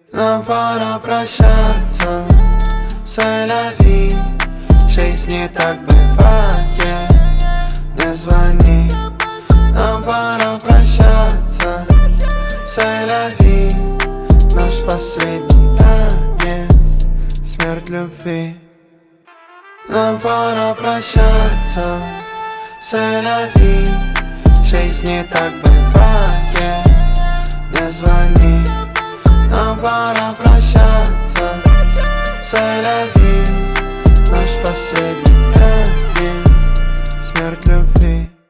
Нам пора прощаться, c'est la vie. Жизнь не так бывает, не звони. Нам пора прощаться, c'est la vie. Наш последний танец, смерть любви. Нам пора прощаться, c'est la vie. Жизнь не так бывает, не звони. Нам пора прощаться, c'est la